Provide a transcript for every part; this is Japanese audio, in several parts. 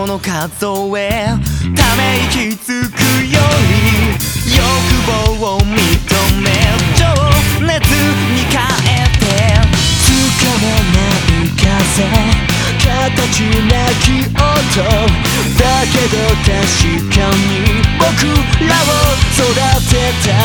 この数えため息つくより欲望を認め情熱に変えてつかめない風形なき音だけど確かに僕らを育てた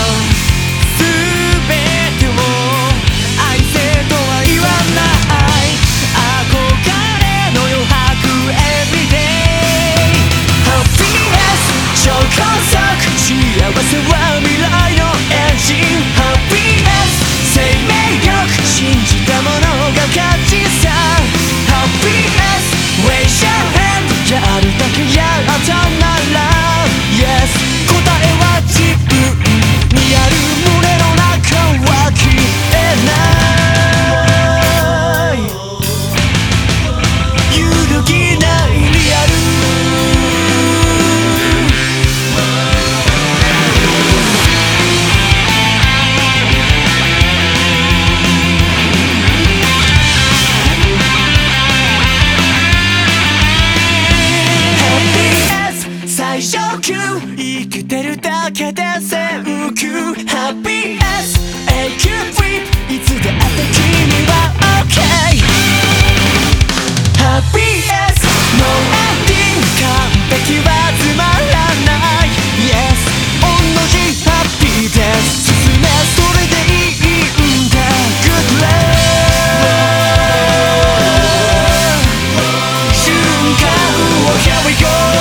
全てを愛せとは言わない憧れの余白 Everyday Happiness 超高速幸せは未来のエンジン Happiness 生命力信じたものが勝ちさ Happiness Raise your hand やるだけやったなら Yes 答えは自分にある胸の中は消えない揺るぎないリアル最上級生きてるだけでセンキュー Happiness 永久フリップいつだって君は OK Happiness No ending 完璧はつまらない Yes 同じ Happiness 進めそれでいいんだ Good love 瞬間を Here we go